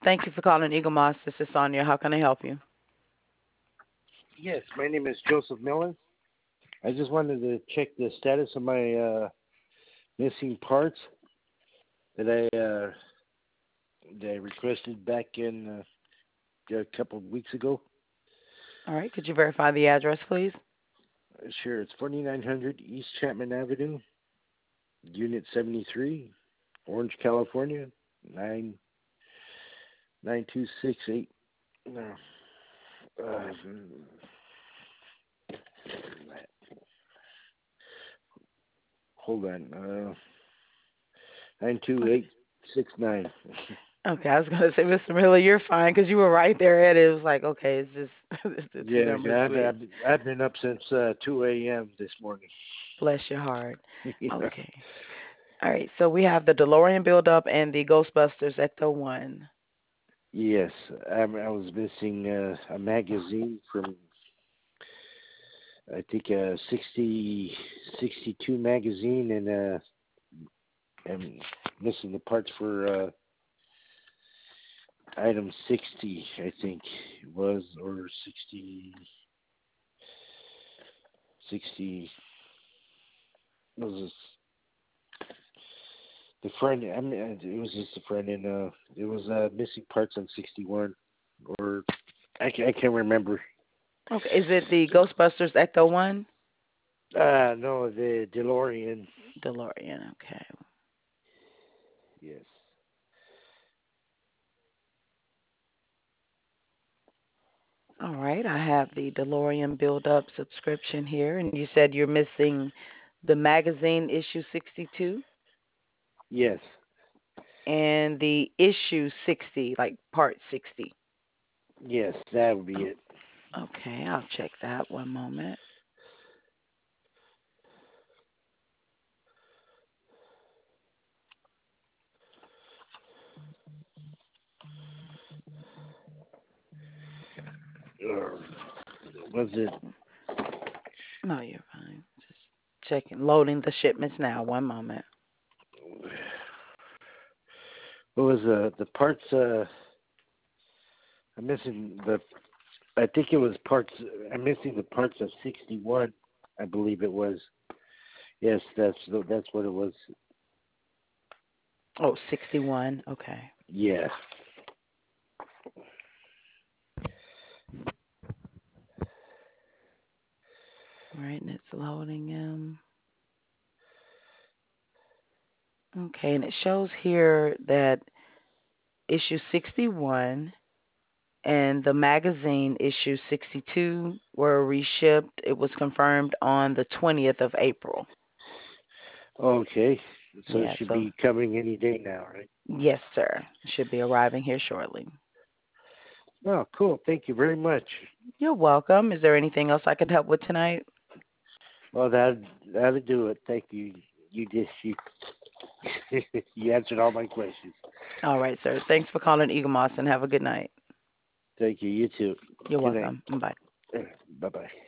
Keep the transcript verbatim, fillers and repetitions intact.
Thank you for calling Eagle Moss. This is Sonia. How can I help you? Yes, my name is Joseph Miller. I just wanted to check the status of my uh, missing parts that I uh, that I requested back in uh, a couple of weeks ago. All right. Could you verify the address, please? Uh, Sure, it's forty-nine hundred East Chapman Avenue, Unit seventy-three, Orange, California, nine nine two six eight. No, uh, hold on, uh, nine two eight six nine. Okay, I was going to say, Mister Miller, you're fine because you were right there at it. It was like, okay, it's just the two Yeah, numbers I've, switch. I've, I've been up since uh, two a m this morning. Bless your heart. Yeah. Okay. All right. So we have the DeLorean buildup and the Ghostbusters Ecto one. Yes, I, I was missing uh, a magazine from, I think, a sixty, sixty-two magazine, and uh, I'm missing the parts for uh, item sixty, I think it was, or sixty, sixty, was this the front? I mean, it was just the front end. Uh, it was uh, missing parts on sixty-one, or I, ca- I can't remember. Okay. Is it the Ghostbusters Ecto one? Uh, no, the DeLorean. DeLorean. Okay. Yes. All right. I have the DeLorean buildup subscription here, and you said you're missing the magazine issue sixty-two Yes. and the issue sixty, like part sixty. Yes, that would be Oh, it. okay. I'll check that one moment. Or was it? No, you're fine. Just checking, loading the shipments now. One moment. What was uh, the parts? Uh, I'm missing the. I think it was parts. I'm missing the parts of sixty-one. I believe it was. Yes, that's the, that's what it was. Oh, sixty-one. Okay. Yeah. All right, and it's loading them. Okay, and it shows here that issue sixty-one and the magazine issue sixty-two were reshipped. It was confirmed on the twentieth of April. Okay. So it Yeah, should so be coming any day now, right? yes, sir. Should be arriving here shortly. Oh, cool. Thank you very much. You're welcome. Is there anything else I could help with tonight? Well, that that'll do it. Thank you. You just you you answered all my questions. All right, sir. Thanks for calling Eagle Moss and have a good night. Thank you. You too. You're Good night. welcome. Bye. Bye bye.